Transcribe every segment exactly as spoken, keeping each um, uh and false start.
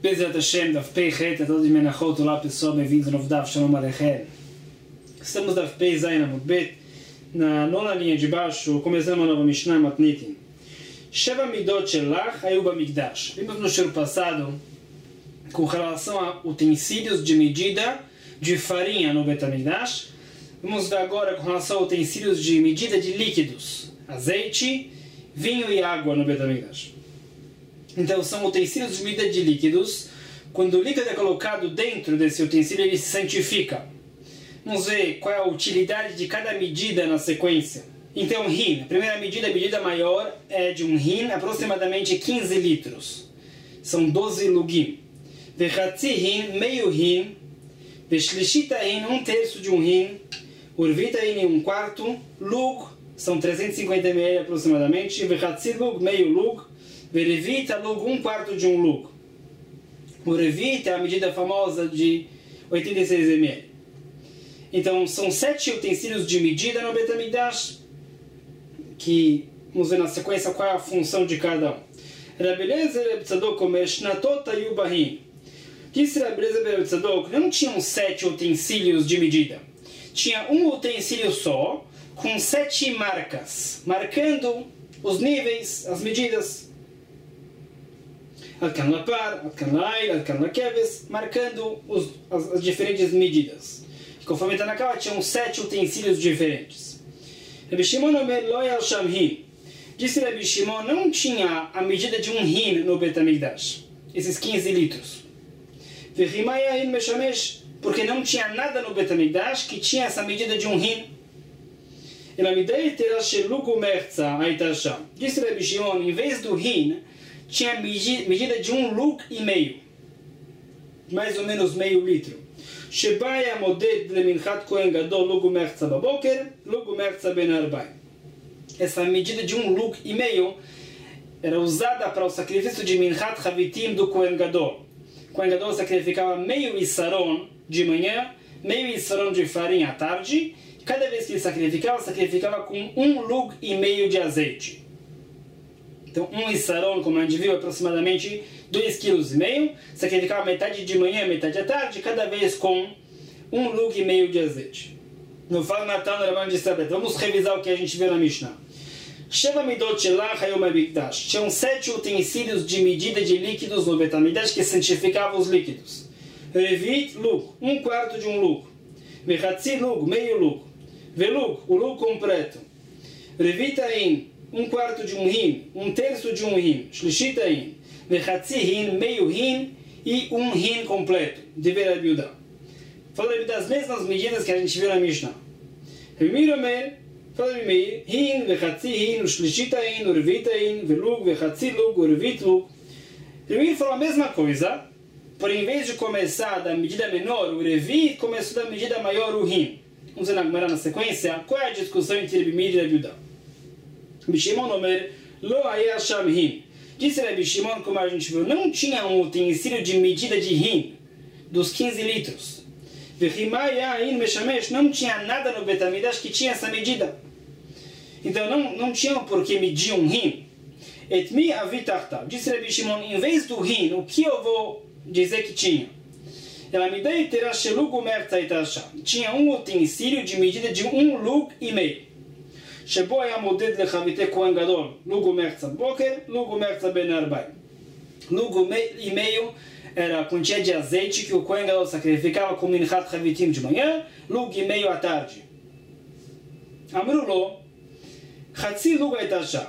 Bezerra Hashem, Daf Pei Het, a todos os menachot, olá pessoal, bem-vindos ao novo Daf Shalom Aleichem. Estamos Daf Pei Zayin Amud Bet, na nona linha de baixo, começando uma nova Mishnah Matnitin. Sheva Midot Shelach Hayu Bamikdash. Vimos no show passado com relação a utensílios de medida de farinha no Bet HaMikdash. Vamos ver agora com relação a utensílios de medida de líquidos, azeite, vinho e água no Bet HaMikdash. Então são utensílios de medida de líquidos. Quando o líquido é colocado dentro desse utensílio, ele se santifica. Vamos ver qual é a utilidade de cada medida na sequência. Então, rin, a primeira medida, a medida maior, é de um rin, aproximadamente quinze litros. São doze lugim. Vechatzi rin, meio rin. Veshlishita rin, um terço de um rin. Urvita rin, um quarto. Lug, são trezentos e cinquenta mililitros aproximadamente. Vechatzi lug, meio lug. Verevita lug, um quarto de um lug. O revita é a medida famosa de oitenta e seis mililitros. Então, são sete utensílios de medida no Bet HaMikdash, que vamos ver na sequência qual é a função de cada um. Rabbi Eliezer ben Tzadok omer shnatot hayu bahin. Disse Rabbi Eliezer ben Tzadok, não tinham sete utensílios de medida. Tinha um utensílio só, com sete marcas, marcando os níveis, as medidas. Adkan lapar, Adkan lail, Adkan lakeves, marcando os, as, as diferentes medidas. Conforme está na Kava, tinham sete utensílios diferentes. Rabbi Shimon omer lo yal sham hin. Disse Rabbi Shimon, não tinha a medida de um hin no Bet HaMikdash, esses quinze litros. Vechimaya hin meshamesh, porque não tinha nada no Bet HaMikdash que tinha essa medida de um hin. Elamidei teras shelugu merza aita sham. Disse Rabbi Shimon, em vez do hin, tinha medida de um lug e meio, mais ou menos meio litro. Shebaya moded leminchat kohen gadol lugu merza baboker, lugu merza ben arba'im. Essa medida de um lug e meio era usada para o sacrifício de minchat chavitim do kohen gadol. O kohen gadol sacrificava meio isaron de manhã, meio isaron de farinha à tarde. E cada vez que ele sacrificava, sacrificava com um lug e meio de azeite. Então, um isaron, como a gente viu, aproximadamente dois vírgula cinco quilos. Sacrificava metade de manhã, metade à tarde, cada vez com um lug e meio de azeite. No Fal Matan, vamos revisar o que a gente viu na Mishnah. Sheva midot shelach hayu bamikdash. Tinham sete utensílios de medida de líquidos no Bet HaMikdash que santificavam os líquidos. Revit lug, um quarto de um lug. Vechatzi lug, meio lug. Velug, o lug completo. Revita in, um quarto de um rim, um terço de um rim, shlishita rim, vechatzi rim, meio rim e um rim completo, de Rabbi Yehuda. Falando das mesmas medidas que a gente viu na Mishnah. Rabbi Omer, falando Rabbi Meir, rim, vechatzi rim, shlishita rim, urvita rim, velug, vechatzi lug, urvit lug. Rabbi Meir falou a mesma coisa, porém em vez de começar da medida menor, o revit, começou da medida maior, o rim. Vamos ver na sequência, qual é a discussão entre Rabbi Meir e Rabbi Yehuda? Rabbi Shimon omer lo haya sham hin. Disse Rabbi Shimon, como a gente viu, não tinha um utensílio de medida de rim dos quinze litros. Vechimaya hin meshamesh, não tinha nada no Bet HaMikdash que tinha essa medida. Então não, não tinha por que medir um rim. Et mi avitachta. Disse Rabbi Shimon, em vez do rim, o que eu vou dizer que tinha? Elamidei terá shelugu merza itasha. Tinha um utensílio de medida de um lug e meio. שבו היה מודד לחביתי כהן גדול, לוגו מרצה בוקר, לוגו מרצה בין ארבעים. לוגו e meio era a quantia de azeite que o Kohen Gadol sacrificava com minchat chavitim de manhã, lug e meio à tarde. Amru lo, chatzi lug aitasha.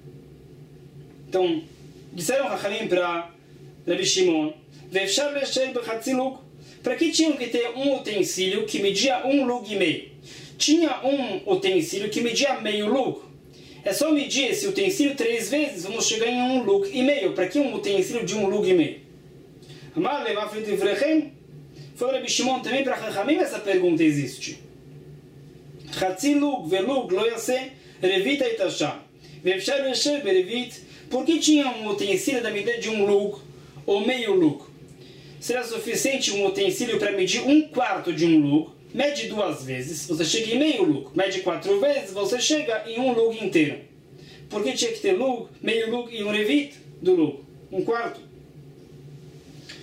Então, disseram Chachamim para Rabbi Shimon, ve'efshar le'shel b'chatzi lug. Para que tinham que ter um utensílio que media um lug e meio? Tinha um utensílio que media meio lug. É só medir esse utensílio três vezes, vamos chegar em um lug e meio. Para que um utensílio de um lug e meio? Amar levafrit ivrechem. Foi Rabbi Shimon também para Chachamim essa pergunta existe. Chatzi lug velug lo yase revita itasham. Ve'efshar le'shel berevit. Por que tinha um utensílio da medida de um lug ou meio lug? Será suficiente um utensílio para medir um quarto de um lug? Mede duas vezes, você chega em meio lug. Mede quatro vezes, você chega em um lug inteiro. Por que tinha que ter lug, meio lug e um revit do lug? Um quarto.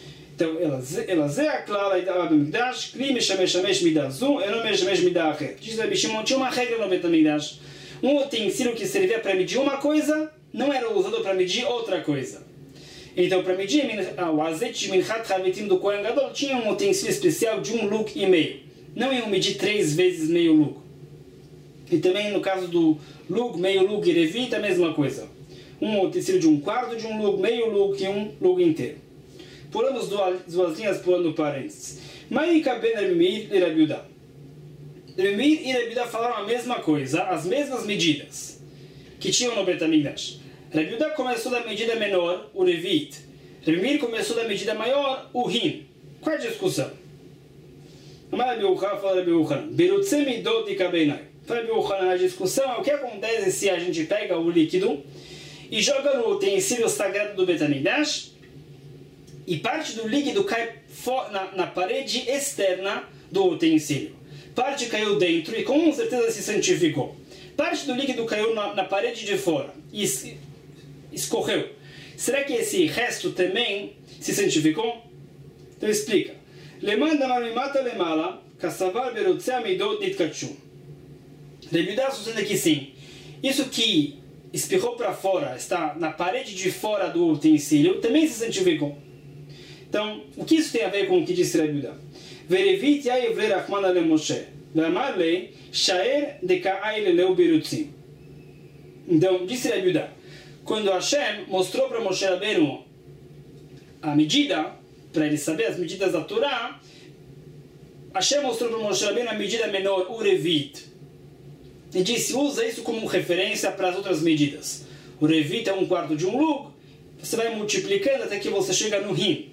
Então, ela zé a clara e da Mikdash, kli meshamesh midah zu, e não meshamesh midah achet. Diz Rabi Shimon, tinha uma regra no Beit HaMikdash. Um utensílio que servia para medir uma coisa, não era usado para medir outra coisa. Então, para medir o azeite de Minchat Havitim do Kohen Gadol, tinha um utensílio especial de um luk e meio. Não iam medir três vezes meio luk. E também no caso do luk, meio luk e revit, a mesma coisa. Um utensílio de um quarto de um luk, meio luk e um luk inteiro. Pulamos duas, duas linhas, pulando parênteses. Ma'ika ben Rabi Meir e Rabi Yehuda. Rabi Meir e Rabi Yehuda falaram a mesma coisa, as mesmas medidas que tinham no Beit HaMikdash. Rabi Yehuda começou da medida menor, o revit. Rabi Meir começou da medida maior, o rim. Qual é a discussão? Amar Rabi Yochanan, fala Rabi Yochanan. Berutze midot di kabeinai. Fala Rabi Yochanan, a discussão é o que acontece se a gente pega o líquido e joga no utensílio sagrado do Beit HaMikdash e parte do líquido cai na, na parede externa do utensílio. Parte caiu dentro e com certeza se santificou. Parte do líquido caiu na, na parede de fora e escorreu. Será que esse resto também se santificou? Então explica. Lemanda marimata lemala, kassavar berutzea midot nitkachu. Rabi Yehuda sustenta que sim. Isso que espirrou para fora, está na parede de fora do utensílio, também se santificou. Então, o que isso tem a ver com o que disse Rabi Yehuda? Verevit ya'ivle rachmana le Moshe, ve'amar le sha'er deka'ai leleu berutzim. Então, disse Rabi Yehuda, quando Hashem mostrou para Moshe Rabbeinu a medida, para ele saber as medidas da Torá, Hashem mostrou para Moshe Rabbeinu a medida menor, o revit. E disse, usa isso como referência para as outras medidas. O revit é um quarto de um lug, você vai multiplicando até que você chega no rim.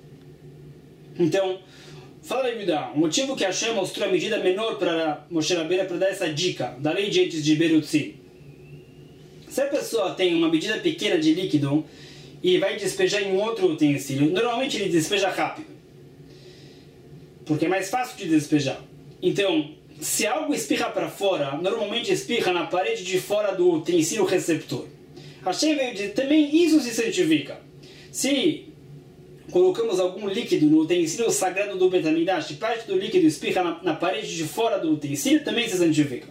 Então, fala Rabi Yehuda, o motivo que Hashem mostrou a medida menor para Moshe Rabbeinu é para dar essa dica, da lei de antes de Berutzim. Se a pessoa tem uma medida pequena de líquido e vai despejar em um outro utensílio, normalmente ele despeja rápido, porque é mais fácil de despejar. Então, se algo espirra para fora, normalmente espirra na parede de fora do utensílio receptor. Hashem veio dizer, também isso se santifica. Se colocamos algum líquido no utensílio sagrado do Beit HaMikdash e parte do líquido espirra na, na parede de fora do utensílio, também se santifica.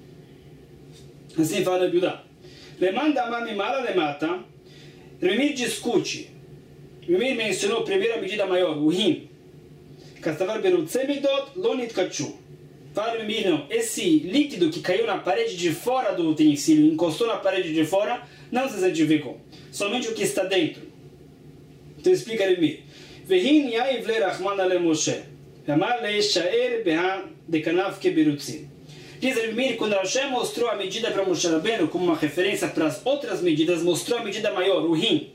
Assim fala Rabi Yehuda. Lemanda amami mala lemata. Rabi Meir discute. Rabi Meir mencionou a primeira medida maior, o rim. Kastavar berutze midot lo nitkachu. Fala Rabi Meir, não. Esse líquido que caiu na parede de fora do utensílio, encostou na parede de fora, não se santificou. Somente o que está dentro. Então explica Rabi Meir. Vehin ya'ivle rachmana le Moshe. Ve'amar le sha'er beha dekanav keberutzim. Diz Rabi Meir, quando Hashem mostrou a medida para Moshe Rabbeinu como uma referência para as outras medidas, mostrou a medida maior, o rim.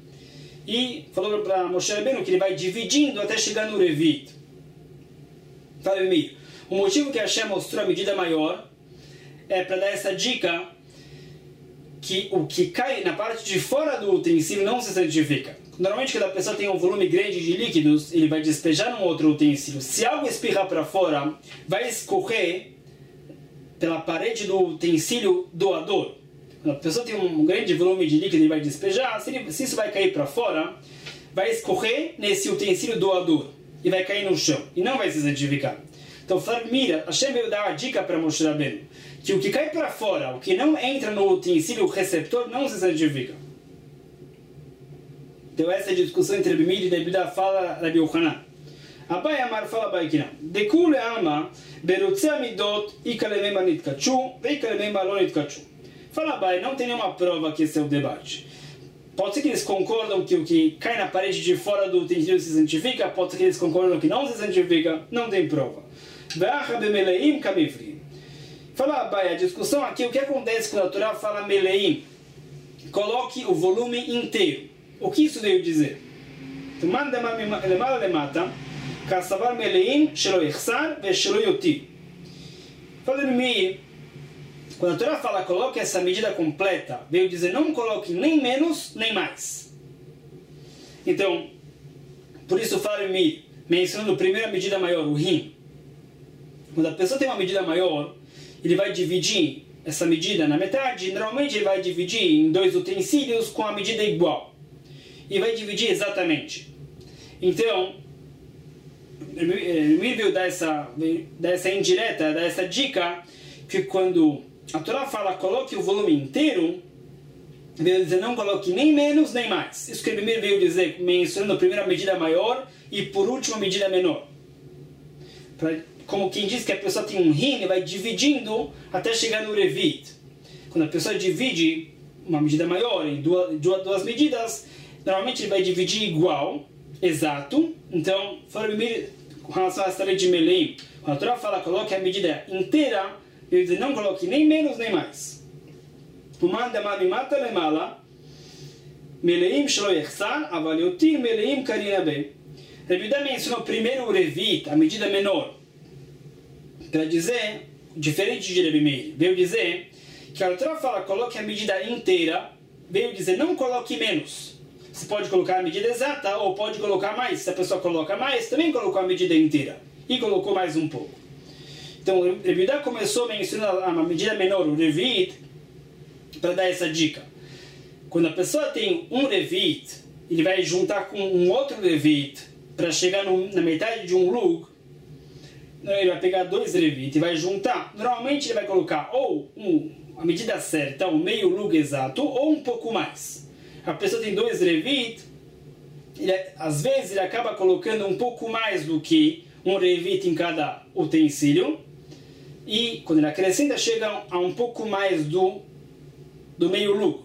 E falou para Moshe Rabbeinu que ele vai dividindo até chegar no revit. Fala Rabi Meir, o motivo que Hashem mostrou a medida maior é para dar essa dica que o que cai na parte de fora do utensílio não se santifica. Normalmente, quando a pessoa tem um volume grande de líquidos, ele vai despejar num outro utensílio. Se algo espirrar para fora, vai escorrer pela parede do utensílio doador. Quando a pessoa tem um grande volume de líquido e vai despejar, se, ele, se isso vai cair para fora, vai escorrer nesse utensílio doador e vai cair no chão e não vai se santificar. Então, mira, Hashem veio dar a dica para Moshe Rabbeinu que o que cai para fora, o que não entra no utensílio receptor, não se santifica. Então, essa é a discussão entre Rabi Meir e Rabi Yehuda, fala Rabi Yochanan. Abai Amar fala Abai Kina. Dekule Alma berutze amidot ikalemema nitkachu veikalemema lo nitkachu. Fala Abai, não tem nenhuma prova que esse é o debate. Pode ser que eles concordam que o que cai na parede de fora do utensílio se santifica, pode ser que eles concordam que não se santifica, não tem prova. Ve'acha bemeleim kamifri. Fala Abai, a discussão aqui, o que acontece quando a Torá fala meleim? Coloque o volume inteiro. O que isso veio dizer? Tu manda lemala lemata. Kassavar meleim shelo ichsar ve shelo yoti. Fala Rabi Meir, quando a Torá fala coloque essa medida completa, veio dizer não coloque nem menos nem mais. Então, por isso fala Rabi Meir, mencionando a primeira medida maior, o rim. Quando a pessoa tem uma medida maior, ele vai dividir essa medida na metade. Normalmente ele vai dividir em dois utensílios com a medida igual. E vai dividir exatamente. Então, Mir veio dar essa, dar essa indireta, dar essa dica, que quando a Torá fala coloque o volume inteiro, veio dizer não coloque nem menos nem mais. Isso que o Mir veio dizer, mencionando a primeira medida maior e por último a medida menor. Pra, como quem diz que a pessoa tem um rim e vai dividindo até chegar no revit. Quando a pessoa divide uma medida maior em duas, duas medidas, normalmente ele vai dividir igual, exato. Então, com relação a essa lei de Meleim, quando a Torá fala coloque a medida inteira, ele diz não coloque nem menos nem mais. O manda mami mata lemala, Meleim shelo yechsan, aval yotir Meleim karina be. Rebida mencionou primeiro o revit, a medida menor, para dizer, diferente de Rebbe Meir, veio dizer que a Torá fala coloque a medida inteira, veio dizer não coloque menos. Você pode colocar a medida exata ou pode colocar mais. Se a pessoa coloca mais, também colocou a medida inteira e colocou mais um pouco. Então, o Rebbe começou mencionando a medida menor, o revit, para dar essa dica. Quando a pessoa tem um revit, ele vai juntar com um outro revit para chegar no, na metade de um lug. Ele vai pegar dois revit e vai juntar. Normalmente ele vai colocar ou um, a medida certa, um meio lug exato, ou um pouco mais. A pessoa tem dois revit, ele, às vezes ele acaba colocando um pouco mais do que um revit em cada utensílio. E quando ele acrescenta, chega a um pouco mais do, do meio lug.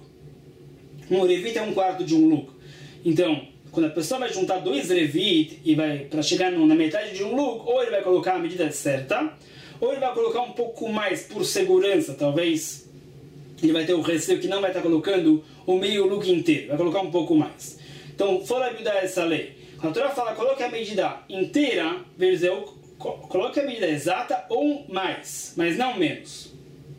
Um revit é um quarto de um lug. Então, quando a pessoa vai juntar dois revit e vai para chegar na metade de um lug, ou ele vai colocar a medida certa, ou ele vai colocar um pouco mais por segurança, talvez ele vai ter o receio que não vai estar colocando o meio lug inteiro, vai colocar um pouco mais. Então, fora ajudar essa lei. Quando a Torá fala coloque a medida inteira, vai dizer coloque a medida exata ou mais, mas não menos.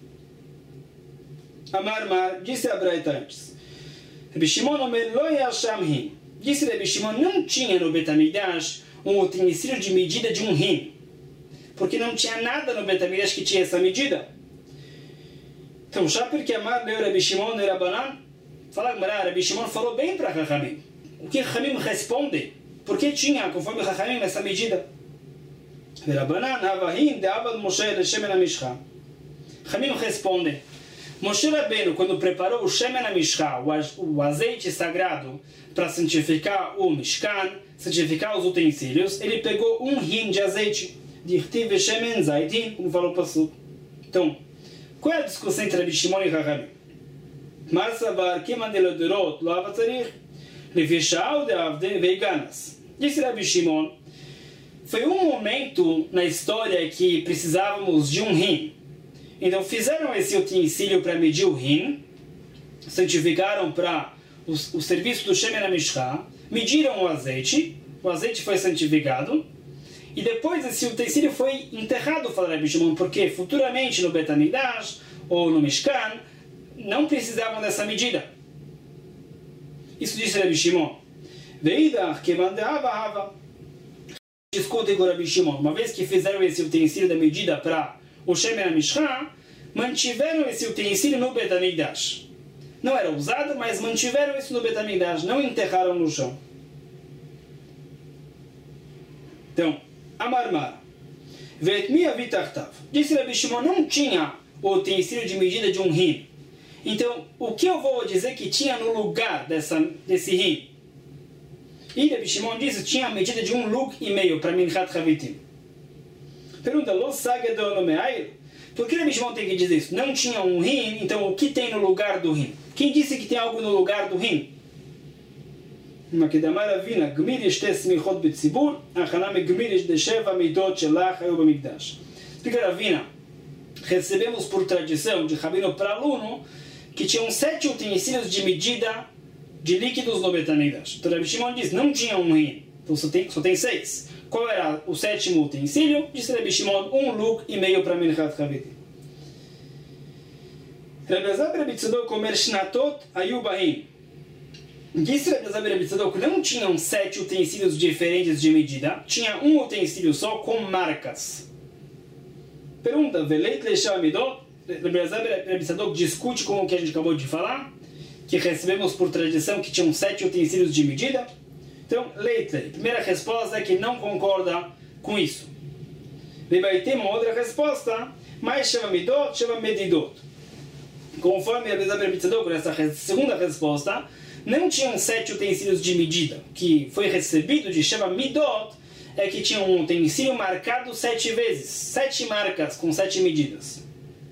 Amar Mar, disse a Braita antes. Rebbe Shimon omer lo yasham hin. Disse Rebbe Shimon, não tinha no Bet HaMikdash um utensílio de medida de um rim. Porque não tinha nada no Bet HaMikdash que tinha essa medida. Então, já porque Amar leu Rebbe Shimon e Rabanan, fala que Rebbe Shimon falou bem para Chachamim. O que Chachamim responde? Por que tinha, conforme Chachamim, essa medida? Rabanan, Havahim, de Abad Moshe, de Shemen HaMishcha. Chachamim responde. Moshe Rabbeinu, quando preparou o Shemen HaMishcha, o azeite sagrado, para santificar o Mishkan, santificar os utensílios, ele pegou um rim de azeite, de Irtiv Shemen Zaitin, como falou o Passuco. Então, qual é a discussão entre Rebbe Shimon e Chachamim? Mar savar kiman delodorot lo avatzarich, lefishau de avde veiganas. Disse Rebbe Shimon, foi um momento na história que precisávamos de um rim. Então fizeram esse utensílio para medir o rim, santificaram para o, o serviço do Shemen HaMishcha, mediram o azeite, o azeite foi santificado, e depois esse utensílio foi enterrado, fala Rebbe Shimon, porque futuramente no Bet HaMikdash ou no Mishkan não precisavam dessa medida. Isso disse Rebbe Shimon. Veidach keman de'ava hava. Discutem com Rebbe Shimon, uma vez que fizeram esse utensílio da medida para o Shemen HaMishcha, mantiveram esse utensílio no Bet HaMikdash. Não era usado, mas mantiveram isso no Bet HaMikdash, não enterraram no chão. Então, Amar Mar, Ve'etmi avitartav. Disse Rebbe Shimon, não tinha o utensílio de medida de um rim. Então, o que eu vou dizer que tinha no lugar dessa, desse rim? E Rebbe Shimon disse, tinha a medida de um lug e meio para Minchat Chavitim. Pergunta, Lo sagedon no me'air? Por que Rebbe Shimon tem que dizer isso? Não tinha um rim, então o que tem no lugar do rim? Quem disse que tem algo no lugar do rim? Makedamar Avina, Gmirish tes michot betzibur, achanam Gmirish de sheva midot shelach hayu bamikdash. Explica Avina, recebemos por tradição de rabino para aluno que tinham sete utensílios de medida de líquidos no Bet HaMikdash. Então Rebbe Shimon diz, não tinha um rim, então só tem, só tem seis. Qual era o sétimo utensílio? Disse Rebbe Shimon, um lug e meio para Minchat Chavitim. Rebbe Elazar Rebbe Tzadok comer shnatot hayu bahim. Disse Rebbe Elazar Rebbe Tzadok, não tinham sete utensílios diferentes de medida, tinha um utensílio só com marcas. Pergunta, veleit leisham amidot? Rebbe Elazar Rebbe Tzadok discute com o que a gente acabou de falar, que recebemos por tradição que tinham sete utensílios de medida. Então, Leitley, primeira resposta é que não concorda com isso. Vai ter uma outra resposta, mas chama Midot, chama Medidot. Conforme a Bezabel Bitzadok, nessa segunda resposta, não tinham sete utensílios de medida. O que foi recebido de chama Midot é que tinha um utensílio marcado sete vezes, sete marcas com sete medidas.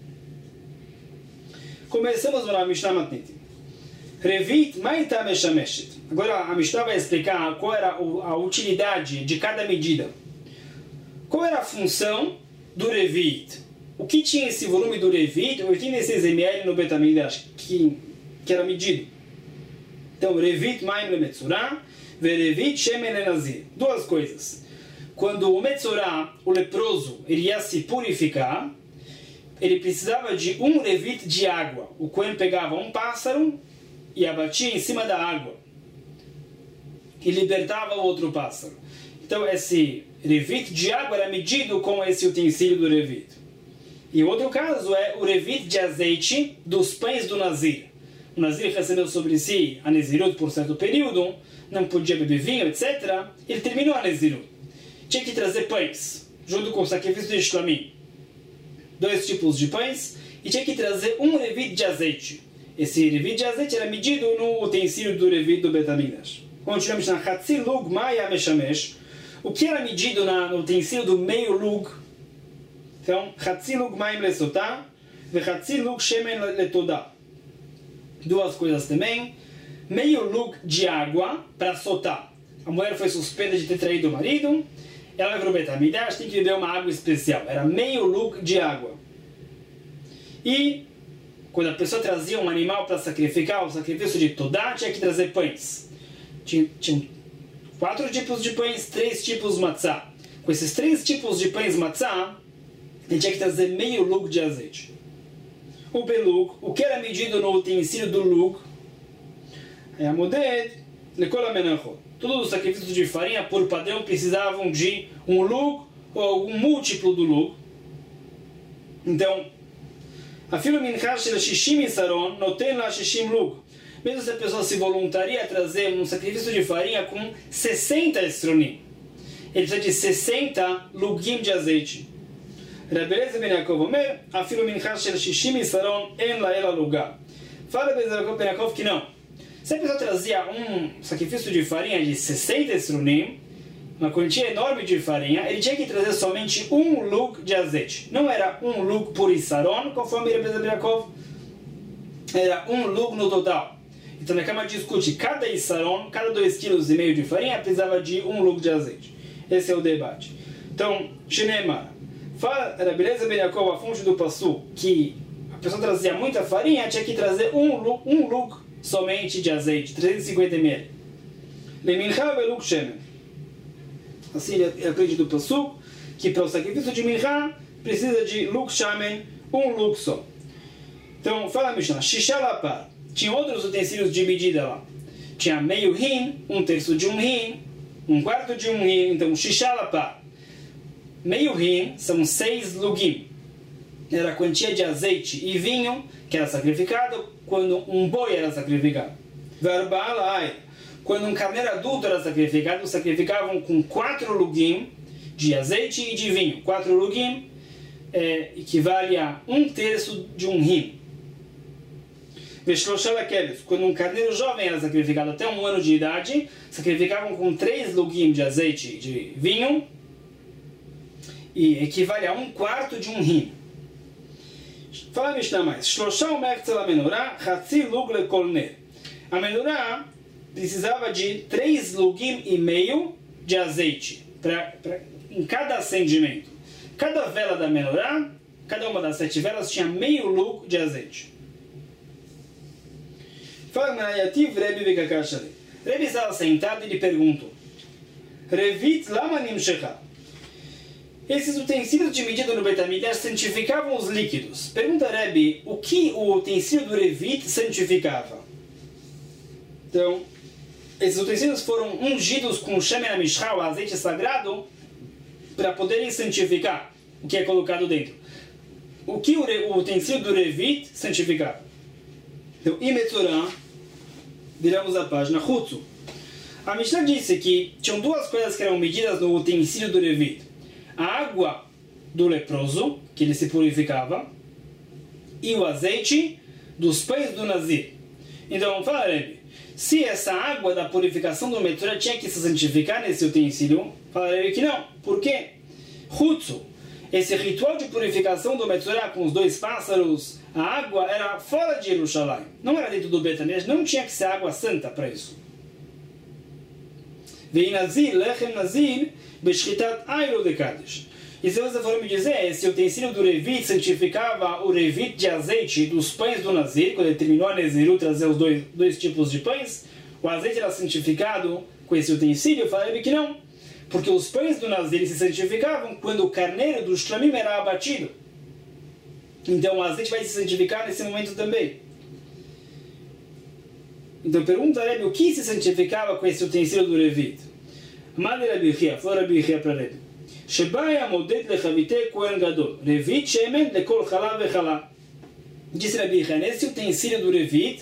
Começamos na Mishnah Matnit. Revit Maita Meshameshet. Agora a Mishnah vai explicar qual era a utilidade de cada medida. Qual era a função do Revit? O que tinha esse volume do Revit, oitenta e seis mililitros no Betamidrash, que, que era medido? Então, Revit Maim Lemetzorah, Verevit Shemen Lenazir. Duas coisas. Quando o Metzorah, o leproso, ele ia se purificar, ele precisava de um Revit de água. O Cohen pegava um pássaro e abatia em cima da água, e libertava o outro pássaro. Então, esse Revit de água era medido com esse utensílio do Revit. E o outro caso é o Revit de azeite dos pães do Nazir. O Nazir recebeu sobre si a Nezirut por certo período, não podia beber vinho, etcétera. Ele terminou a Nezirut. Tinha que trazer pães, junto com o sacrifício de Shlamim. Dois tipos de pães, e tinha que trazer um Revit de azeite. Esse Revit de azeite era medido no utensílio do Revit do Betamidrash. Continuamos na Hatzi Lug Maya Meshamesh. O que era medido na, no utensílio do meio lug? Então, Hatzi Lug Maim Lesotah e Hatzi Lug Shemen Letodá. Duas coisas também. Meio lug de água para sotar. A mulher foi suspeita de ter traído o marido. Ela vai para o Betamidrash, tem que beber uma água especial. Era meio lug de água. E quando a pessoa trazia um animal para sacrificar, o sacrifício de Todá, tinha que trazer pães. Tinha, tinha quatro tipos de pães, três tipos de matzá. Com esses três tipos de pães matzá, ele tinha que trazer meio lug de azeite. O belug, o que era medido no utensílio do lug, é a moded, lekola menachot. Todos os sacrifícios de farinha, por padrão, precisavam de um lug ou algum múltiplo do lug. Então, afilo minchar shel shishim isaron noten la shishim lug. Mesmo se a pessoa se voluntaria a trazer um sacrifício de farinha com sessenta estronim, ele precisa de sessenta lugim de azeite. Rabbi Eliezer ben Yaakov Omer, afilo minchar shel shishim isaron en la ela lugar. Fala Rabbi Eliezer ben Yaakov que não. Se a pessoa trazia um sacrifício de farinha de sessenta estronim, uma quantia enorme de farinha, ele tinha que trazer somente um lug de azeite. Não era um lug por isaron, conforme Rabbi Eliezer ben Yaakov, era um lug no total. Então na cama discute, cada isaron, cada dois quilos e meio de farinha, precisava de um lug de azeite. Esse é o debate. Então, Shinemar, fala Rabbi Eliezer ben Yaakov, a fonte do Passu, que a pessoa trazia muita farinha, tinha que trazer um lug, um lug somente de azeite, trezentos e cinquenta mililitros. Lemincha velug shemen. Assim ele aprende do Passu, que para o sacrifício de Mincha, precisa de lug shemen, um lug só. Então, fala Mishnah, Shisha lapar. Tinha outros utensílios de medida lá. Tinha meio rim, um terço de um rim, um quarto de um rim, então Shisha lapar. Meio rim são seis lugim. Era a quantia de azeite e vinho que era sacrificado quando um boi era sacrificado. Verbalai. Quando um carneiro adulto era sacrificado, sacrificavam com quatro lugim de azeite e de vinho. Quatro lugim é, equivale a um terço de um rim. Quando um carneiro jovem era sacrificado até um ano de idade, sacrificavam com três lugim de azeite e de vinho, e equivale a um quarto de um rim. Fala Mishnah mais. A menorá precisava de três lugim e meio de azeite pra, pra, em cada acendimento. Cada vela da menorá, cada uma das sete velas tinha meio lug de azeite. Fala Manayativ Rebbe Vekakashale. Rebbe estava sentado e lhe perguntou: Revit lama nimshecha. Esses utensílios de medida no Betamidrash santificavam os líquidos. Pergunta Rebbe, o que o utensílio do Revit santificava? Então, esses utensílios foram ungidos com o Shemen HaMishcha, o azeite sagrado, para poderem santificar o que é colocado dentro. O que o, o utensílio do Revit santificava? Então, Imetzorah, viramos a página, Chutzu. A Mishnah disse que tinham duas coisas que eram medidas no utensílio do Levita. A água do leproso, que ele se purificava, e o azeite dos pães do Nazir. Então, fala, Rebbe, se essa água da purificação do Metzora tinha que se santificar nesse utensílio, fala, Rebbe, que não. Por quê? Hutsu, esse ritual de purificação do Metzora com os dois pássaros, a água era fora de Jerusalém, não era dentro do Beit HaMikdash, não tinha que ser água santa para isso. Vei Nazir, Lechem Nazir, Beshchitat Ayro de Kadesh. E se você for me dizer, esse utensílio do Revit santificava o Revit de azeite dos pães do Nazir, quando ele terminou a Neziru trazer os dois, dois tipos de pães, o azeite era santificado com esse utensílio? Eu falei que não, porque os pães do Nazir se santificavam quando o carneiro do Shlamim era abatido. Então o azeite vai se santificar nesse momento também. Então pergunta a Rebbe, o que se santificava com esse utensílio do Revit? Mande Rabi Chia, falou Rabi Chia para Rebbe. Shebaya modet lechavite kohen gadol, Revit shemen lekol chalá vechalá. Disse Rabi Chia, nesse utensílio do Revit,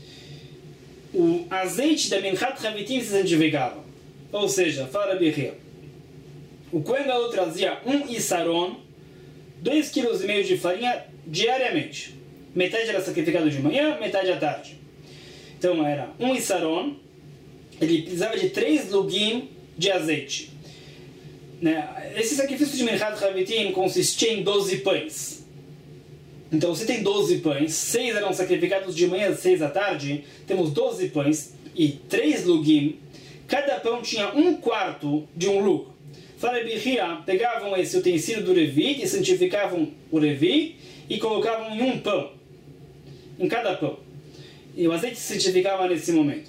o azeite da Minchat Chavitim se santificava. Ou seja, fala Rabi Chia, o kohen gadol trazia um isaron, dois quilos e meio de farinha diariamente. Metade era sacrificado de manhã, metade à tarde. Então era um isaron, ele precisava de três lugim de azeite. Né? Esse sacrifício de Minchat Chavitim consistia em doze pães. Então você tem doze pães, seis eram sacrificados de manhã, seis à tarde, temos doze pães e três lugim. Cada pão tinha um quarto de um lug. Fala Bihia, pegavam esse utensílio do Revit e santificavam o Revit e colocavam em um pão, em cada pão. E o azeite se santificava nesse momento.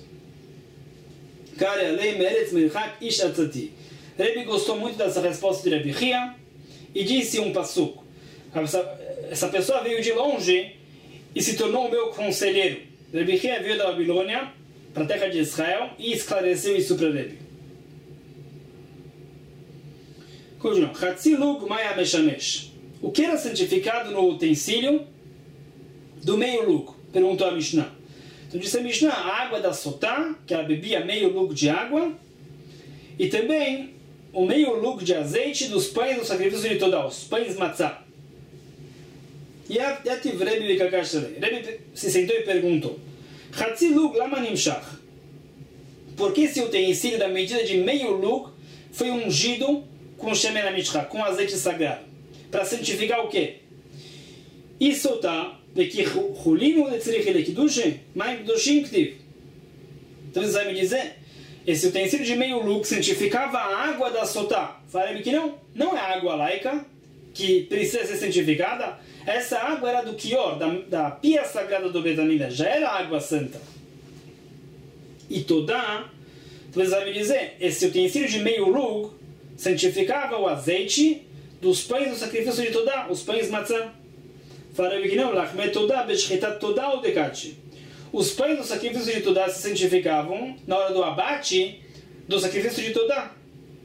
Rebbe gostou muito dessa resposta de Rabi Chia e disse um passuco. Essa, essa pessoa veio de longe e se tornou o meu conselheiro. Rabi Chia veio da Babilônia para a terra de Israel e esclareceu isso para Rebbe. Continua. O que era santificado no utensílio do meio lug? Perguntou a Mishnah. Então disse a Mishnah, a água da sotá, que ela bebia meio lug de água, e também o meio lug de azeite dos pães do sacrifício de Todá, os pães matzah. E a Rebbe Rebbe se sentou e perguntou, Chatzi lug lama nimshach? Por que esse utensílio da medida de meio lug foi ungido com shemen hamishcha, com azeite sagrado? Para santificar o quê? E sotá, então você vai me dizer, esse utensílio de meio lug santificava a água da sotá. Falei que não, não é água laica que precisa ser santificada. Essa água era do Kior, da, da pia sagrada do Beit HaMikdash, já era água santa. E Todá, então você vai me dizer, esse utensílio de meio lug santificava o azeite dos pães do sacrifício de Todá, os pães matzah. Falaram que não, os pães do sacrifício de Todá se santificavam na hora do abate do sacrifício de Todá.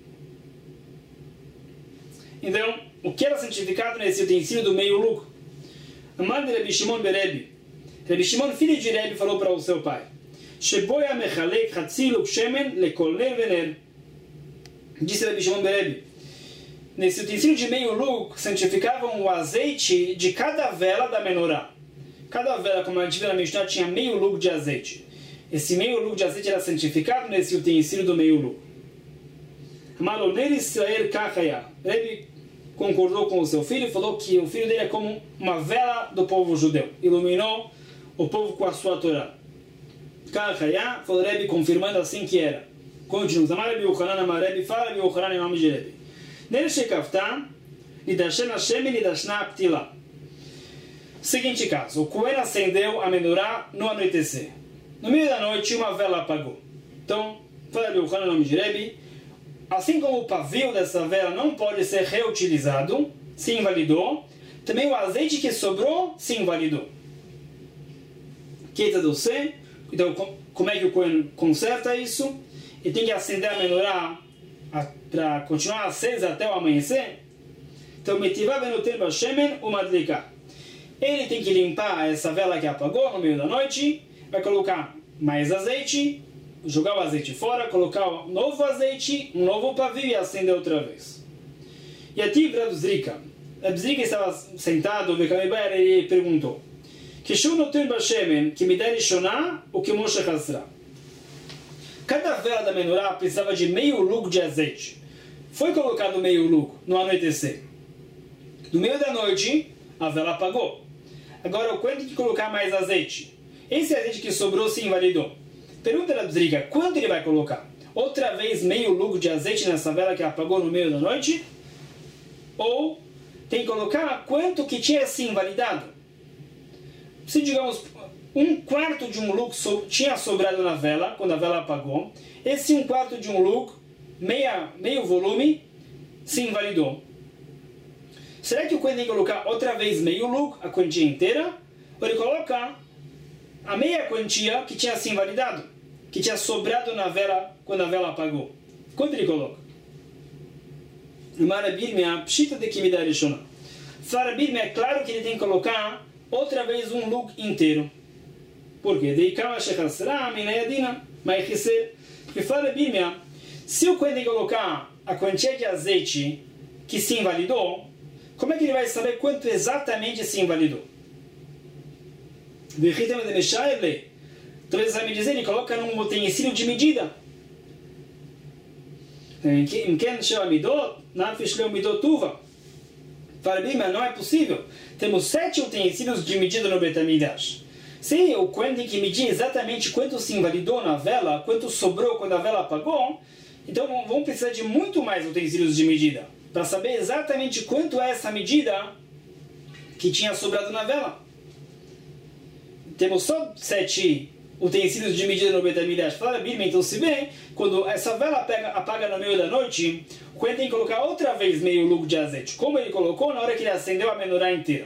Então, o que era santificado nesse utensílio do meio lug? Amar de Rabi Shimon Berebi. Rabi Shimon, filho de Rebbe, falou para o seu pai, Sheboya mechalek hatzi lug shemen lekol ner vener. Disse Rabi Shimon Berebi, nesse utensílio de meio lug santificavam o azeite de cada vela da menorá. Cada vela, como a gente viu na Mishnah, tinha meio lug de azeite. Esse meio lug de azeite era santificado nesse utensílio do meio lug. Maloner Israel kachaya. Rebbe concordou com o seu filho e falou que o filho dele é como uma vela do povo judeu. Iluminou o povo com a sua Torá. Kachaya, falou Rebbe, confirmando assim que era. Continua. Amar Rebbe Yochanan, Amar Rebbe, fala Rebbe Yochanan em nome de Rebbe. Nele shekavta, nidashen Hashem e nidashna aptila. Seguinte caso, o Cohen acendeu a menorá no anoitecer. No meio da noite, uma vela apagou. Então, fala Rebbe Yochanan em nome de Rebbe, assim como o pavio dessa vela não pode ser reutilizado, se invalidou, também o azeite que sobrou se invalidou. Keita do C, então como é que o Cohen conserta isso? Ele tem que acender a menorá para continuar acesa até o amanhecer. Então, metivá benoten bashemen umadlika. Ele tem que limpar essa vela que apagou no meio da noite, vai colocar mais azeite jogar o azeite fora, colocar um novo azeite, um novo pavio e acender outra vez. E a tiv Rav Zrika. Rav Zrika estava sentado, e ele perguntou: Kishu notur bashemen, que me der Rishoná, o que Moshe Hasra. Cada vela da menorá precisava de meio lug de azeite. Foi colocado meio lug no anoitecer. No meio da noite, a vela apagou. Agora, o quanto tem que colocar mais azeite? Esse azeite que sobrou se invalidou. Pergunta Rav Zrika, quanto ele vai colocar? Outra vez meio lug de azeite nessa vela que apagou no meio da noite? Ou tem que colocar quanto que tinha se invalidado? Se, digamos, um quarto de um lug so, tinha sobrado na vela, quando a vela apagou, esse um quarto de um lug, meia, meio volume, se invalidou. Será que o Kohen tem que colocar outra vez meio lug, a quantia inteira? Ou ele coloca a meia quantia que tinha se invalidado, que tinha sobrado na vela quando a vela apagou? Quanto ele coloca? Marabirmia, pshita de que me dá Rishoná. Farabirmia, é claro que ele tem que colocar outra vez um lug inteiro. Por quê? Porque Farabirmia, se o Kohen tem que colocar a quantia de azeite que se invalidou, como é que ele vai saber quanto exatamente se invalidou? Então ele sabe dizer, ele coloca num utensílio de medida. Não é possível. Temos sete utensílios de medida no Beit HaMikdash. Se o Kohen tem que medir exatamente quanto se invalidou na vela, quanto sobrou quando a vela apagou, então vamos precisar de muito mais utensílios de medida para saber exatamente quanto é essa medida que tinha sobrado na vela. Temos só sete utensílios de medida no Beit HaMikdash. Fala, Birma, então se bem, quando essa vela pega, apaga no meio da noite, o Kohen tem que colocar outra vez meio lug de azeite, como ele colocou na hora que ele acendeu a menorá inteira.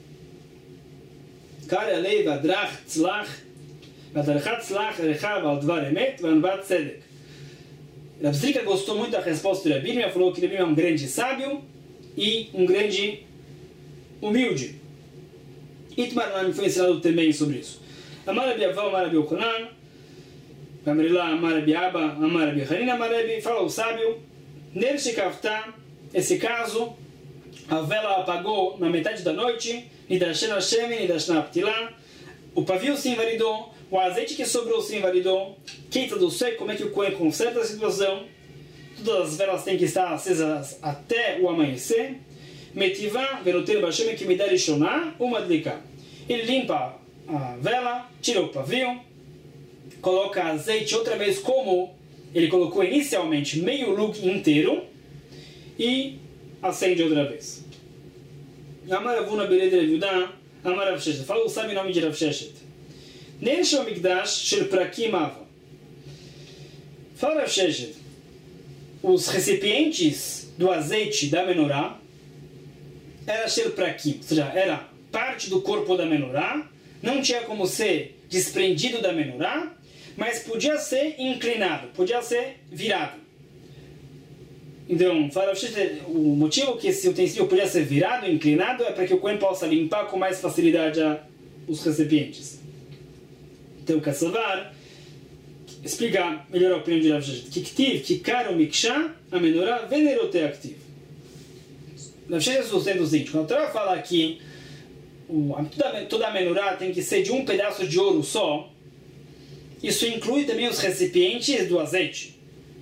Kare alei vadrach tzlach vadrachat tzlach rechav al dvar emet vanvat tzedek. Rav Zrika gostou muito da resposta de Rabbi, falou que Rabbi é um grande sábio e um grande humilde. Itmar Nami foi ensinado também sobre isso. Amar Rabbi Avá, Amar Rabbi Yochanan, Amrilá, Amar Rabbi Abba, Amar Rabbi Hanina, Amar Rabbi, fala o sábio, Ner Shekavta, esse caso, a vela apagou na metade da noite, Nidashen Hashem, Nidashen Aptilá, o pavio se invalidou, o azeite que sobrou se invalidou, Keita do Sei, como é que o Kohen conserta a situação? Todas as velas têm que estar acesas até o amanhecer. Metivá, Veroter Bashem, que me dá Rishoná, uma dliká. Ele limpa a vela, tira o pavio, coloca azeite outra vez como ele colocou inicialmente, meio lug inteiro, e acende outra vez. Amar Avuna Bered Rav Yudá, Amar Rav Sheshet. Fala o sábio nome de Rav Sheshet. Nensho Mikdash Shel Prakim Ava. Fala Rav Sheshet. Os recipientes do azeite da menorá era Shel Prakim, ou seja, era parte do corpo da menorá, não tinha como ser desprendido da menorá, mas podia ser inclinado, podia ser virado. Então, fala Rav Sheshet, o motivo que esse utensílio podia ser virado, inclinado, é para que o Kohen possa limpar com mais facilidade a, os recipientes. Então, Kassavar explica melhor a opinião de Rav Sheshet. Kiktiv, kikaro miksha, a menorá venerote activ. Rav Sheshet sustenta o seguinte: quando a Torá fala que o, toda, toda a menorá tem que ser de um pedaço de ouro só, isso inclui também os recipientes do azeite.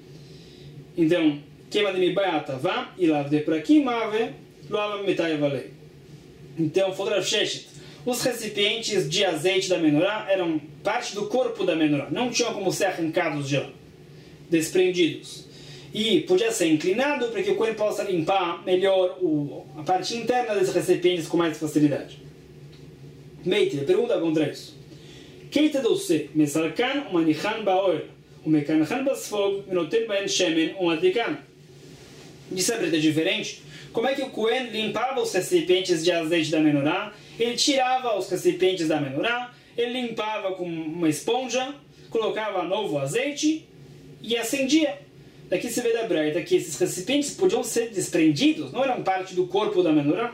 Então, queima de mibayata vá, e lave de prakim ave, loava metai valei. Então, falou Rav Sheshet, os recipientes de azeite da menorá eram parte do corpo da menorá, não tinham como ser arrancados já, desprendidos. E podia ser inclinado para que o Kohen possa limpar melhor o, a parte interna desses recipientes com mais facilidade. Meite, pergunta contra isso. Keita doce, mesarkan, manichan baoel, o mekanchan basfog, menoten baen shemen, um adlikan. De saber é diferente. Como é que o Kohen limpava os recipientes de azeite da menorá? Ele tirava os recipientes da menorá, ele limpava com uma esponja, colocava novo azeite e acendia. Daqui se vê da Braita que esses recipientes podiam ser desprendidos, não eram parte do corpo da menorá.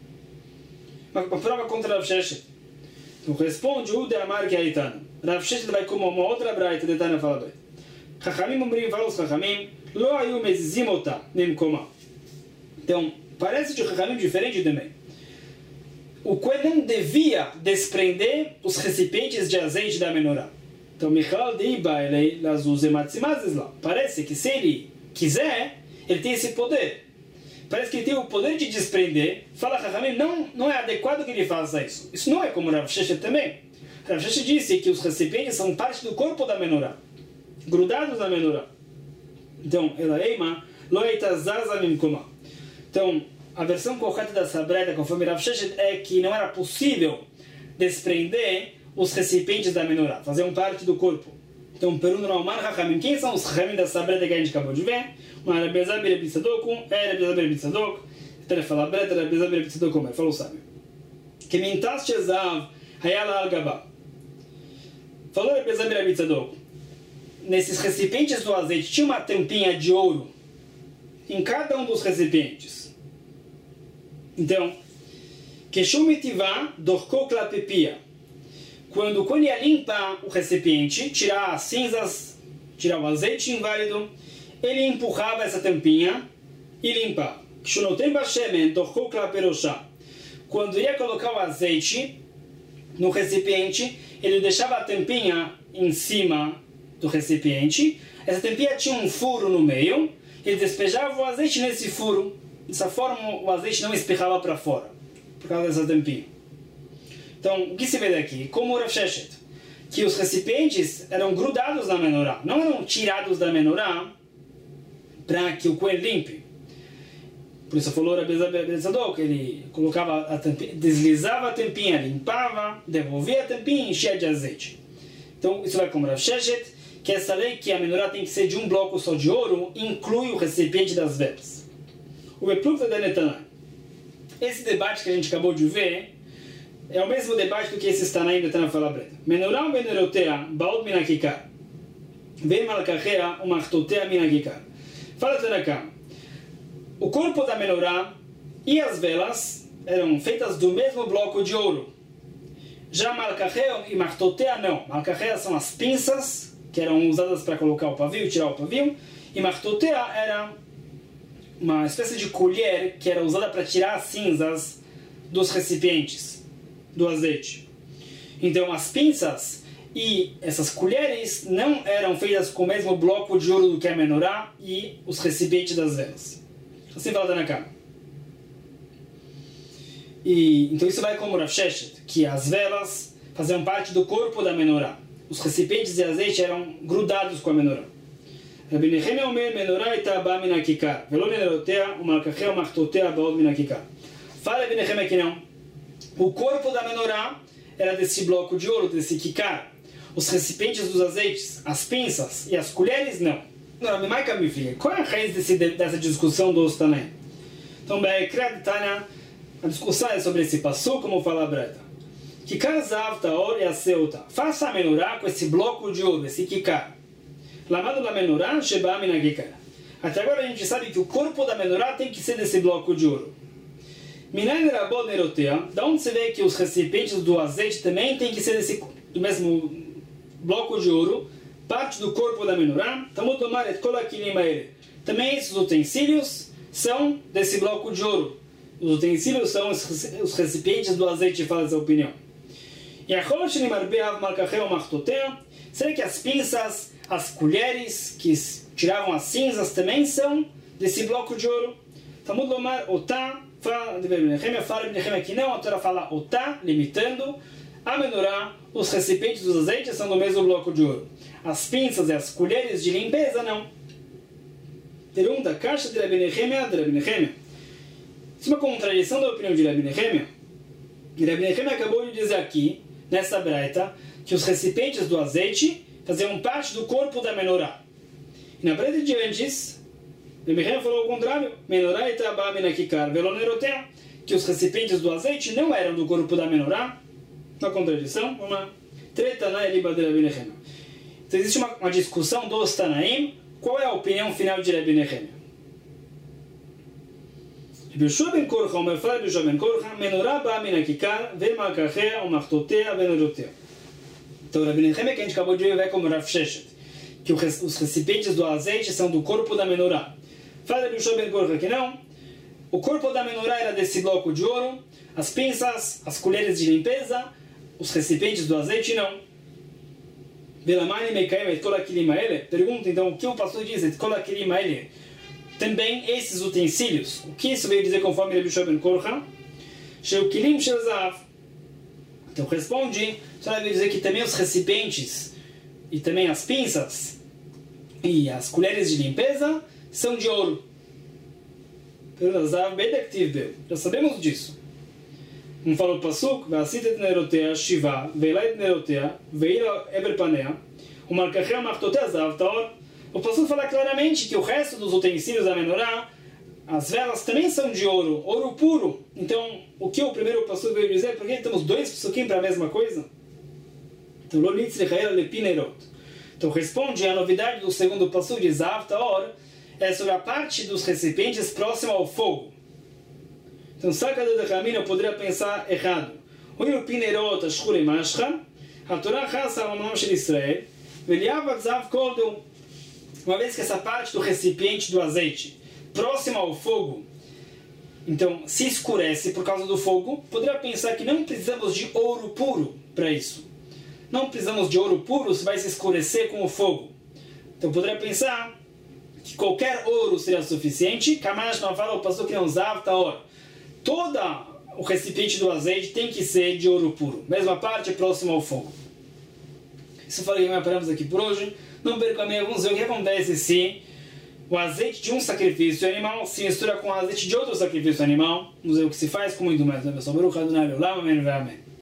Uma, uma prova contra Rav Sheshet. Então responde o de Amar que Aitana. Rav Sheshet vai como uma outra Braita de Tana fala bem. Chachamim Omrim, falam os Chachamim, Lo ayu mezizim ota memkoma. Então, parece que o Chachamim é diferente também. O Kohen não devia desprender os recipientes de azeite da menorá. Então, Michal deiba ele las uzematzimazes lá. Parece que se ele quiser, ele tem esse poder. Parece que ele tem o poder de desprender. Fala Chachamim, não, não é adequado que ele faça isso. Isso não é como Rav Sheshet também. Rav Sheshet disse que os recipientes são parte do corpo da menorá, grudados na menorá. Então, ela eima, lo eitazaza mimkoma. Então, a versão correta dessa breta, conforme Rav Sheshet, é que não era possível desprender os recipientes da menorá, faziam parte do corpo. Então, pergunta no Omar Chachamim, quem são os Chachamim dessa breta que a gente acabou de ver? Uma Rabezah Berebi Tzadok, é Rabezah Berebi Tzadok, ele fala breta, Rabezah Berebi Tzadok, como ele falou, sabe? Que mintas shezav hayala al gabá. Falou Rabezah Berebi Tzadok, nesses recipientes do azeite tinha uma tampinha de ouro em cada um dos recipientes. Então, Keshumitivá dorkou klapepia. Quando quando ia limpar o recipiente, tirar as cinzas, tirar o azeite inválido, ele empurrava essa tampinha e limpava. Kshunotem bashemen dorkou klaperoshá. Quando ia colocar o azeite no recipiente, ele deixava a tampinha em cima do recipiente. Essa tampinha tinha um furo no meio. Ele despejava o azeite nesse furo. Dessa forma, o azeite não espirrava para fora, por causa dessa tampinha. Então, o que se vê daqui? Como o Rav Sheshet, que os recipientes eram grudados na menorá, não eram tirados da menorá para que o Kohen limpe. Por isso falou Rabezah Berebi Tzadok, ele colocava a tampinha, deslizava a tampinha, limpava, devolvia a tampinha e enchia de azeite. Então, isso vai como Rav Sheshet, que essa lei que a menorá tem que ser de um bloco só de ouro, inclui o recipiente das velas. O Beplukta da Netanai. Esse debate que a gente acabou de ver é o mesmo debate do que esse Tanaim da Tana fala breta. Menorá ou Benorotea, baot minakikar. Vem malkachea, umachtotea minakikar. Fala Tanakam. O corpo da menorá e as velas eram feitas do mesmo bloco de ouro. Já malkachea e machtotea não. Malkachea são as pinças que eram usadas para colocar o pavio, tirar o pavio. E machtotea era uma espécie de colher que era usada para tirar as cinzas dos recipientes do azeite. Então as pinças e essas colheres não eram feitas com o mesmo bloco de ouro do que a menorá e os recipientes das velas. Assim fala Tanakam. E então isso vai como Rav Sheshet, que as velas faziam parte do corpo da menorá. Os recipientes de azeite eram grudados com a menorá. Rabbi Nehemia omer menorá eta ba min hakikar, velo nerotea umalkachea umachtotea baot min hakikar. Fala Rabbi Nehemia que não. O corpo da menorá era desse bloco de ouro, desse kikar. Os recipientes dos azeites, as pinças e as colheres, não. Não, mas minha filha, qual é a raiz desse, dessa discussão do Tanaim? Então, a discussão é sobre esse passo, como fala a Breta. Kikar zav taor e aseuta. Faça a menorá com esse bloco de ouro, esse kikar. Lamado da menorá, sheba min hakikar. Até agora a gente sabe que o corpo da menorá tem que ser desse bloco de ouro. Minayin rabot nerotea, da onde você vê que os recipientes do azeite também tem que ser desse, do mesmo bloco de ouro, parte do corpo da menorá. Também esses utensílios são desse bloco de ouro. Os utensílios são os recipientes do azeite, fala essa opinião. E a será que as pinças, as colheres que tiravam as cinzas também são desse bloco de ouro? Talmud lomar otá, fala de Nehemia, fala de Nehemia que não, a Torá fala otá, limitando. A menorá, os recipientes dos azeites são do mesmo bloco de ouro. As pinças e as colheres de limpeza não. Pergunta, caixa de Rabbi Nehemia, de Rabbi Nehemia. Isso é uma contradição da opinião de Rabbi Nehemia. E Rabbi Nehemia acabou de dizer aqui, nessa breita, que os recipientes do azeite faziam parte do corpo da menorá. E na breita de antes, Rabbi Nehemia falou o contrário. Menorá e trabá minakikar velo nerotea, que os recipientes do azeite não eram do corpo da menorá. Uma contradição, uma treta na Eliba de Rabbi Nehemia. Então existe uma, uma discussão dos Tanaim. Qual é a opinião final de Rabbi Nehemia? Rabbi Yoshua ben Korcha, o Merfar Rabbi Yoshua ben Korcha, menorá ba min hakikar, ven malkachea, umachtotea, ven nerotea. Então Rabbi Nehemia, que a gente acabou de ver, vai como Rav Sheshet, que os recipientes do azeite são do corpo da menorá. Fala Rabbi Yoshua ben Korcha que não. O corpo da menorá era desse bloco de ouro, as pinças, as colheres de limpeza, os recipientes do azeite não. Pergunta então o que o pastor diz? Também esses utensílios. O que isso veio dizer conforme Rabbi Yoshua ben Korcha? Então responde, só deve dizer que também os recipientes e também as pinças e as colheres de limpeza são de ouro. Já sabemos disso. Como falou o Pasuk, o Pasuk fala claramente que o resto dos utensílios da menorá, as velas também são de ouro, ouro puro. Então, o que o primeiro Pasuk veio dizer? Por que temos dois Pasukim para a mesma coisa? Então, então responde a novidade do segundo Pasuk de Zav Taor, é sobre a parte dos recipientes próximo ao fogo. Então, saca do Dechamina, eu poderia pensar errado. O Pinerot, a Shkure Mashcha, a Torá Chassa, a Mamam Shel Israel, Veliavat Zav Koldum. Uma vez que essa parte do recipiente do azeite, próximo ao fogo, então se escurece por causa do fogo, poderia pensar que não precisamos de ouro puro para isso. Não precisamos de ouro puro se vai se escurecer com o fogo. Então poderia pensar que qualquer ouro seria suficiente. Kamash não fala o pastor que não Zav Taor. Todo o recipiente do azeite tem que ser de ouro puro. Mesma parte próxima ao fogo. Isso eu falei que paramos aqui por hoje. Não perca a minha, vamos ver o que acontece se o azeite de um sacrifício animal se mistura com o azeite de outro sacrifício animal. Vamos ver o que se faz com muito mais. Amém.